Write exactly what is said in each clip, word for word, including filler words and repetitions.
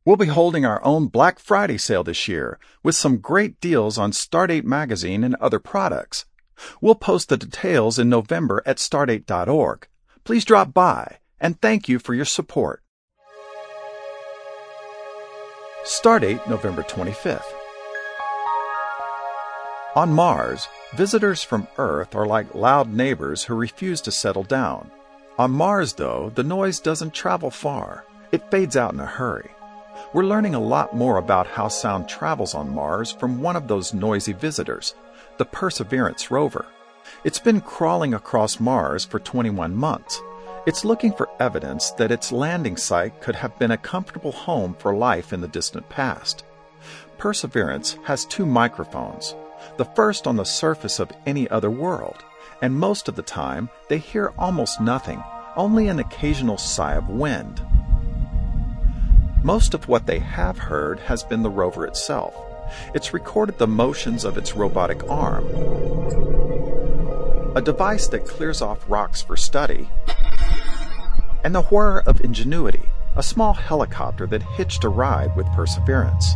We'll be holding our own Black Friday sale this year with some great deals on Stardate magazine and other products. We'll post the details in November at stardate dot org. Please drop by, and thank you for your support. Stardate, November twenty-fifth. On Mars, visitors from Earth are like loud neighbors who refuse to settle down. On Mars, though, the noise doesn't travel far. It fades out in a hurry. We're learning a lot more about how sound travels on Mars from one of those noisy visitors, the Perseverance rover. It's been crawling across Mars for twenty-one months. It's looking for evidence that its landing site could have been a comfortable home for life in the distant past. Perseverance has two microphones, the first on the surface of any other world, and most of the time they hear almost nothing, only an occasional sigh of wind. Most of what they have heard has been the rover itself. It's recorded the motions of its robotic arm, a device that clears off rocks for study, and the whir of Ingenuity, a small helicopter that hitched a ride with Perseverance.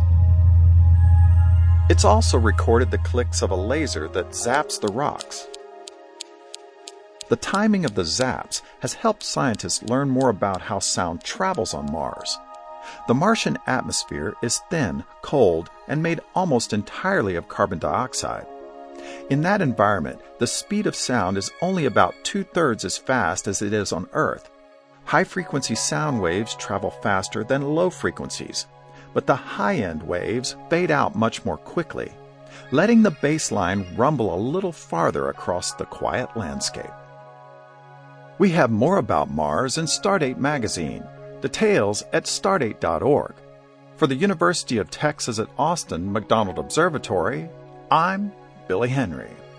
It's also recorded the clicks of a laser that zaps the rocks. The timing of the zaps has helped scientists learn more about how sound travels on Mars. The Martian atmosphere is thin, cold, and made almost entirely of carbon dioxide. In that environment, the speed of sound is only about two-thirds as fast as it is on Earth. High-frequency sound waves travel faster than low frequencies, but the high-end waves fade out much more quickly, letting the baseline rumble a little farther across the quiet landscape. We have more about Mars in Stardate magazine. Details at stardate dot org. For the University of Texas at Austin McDonald Observatory, I'm Billy Henry.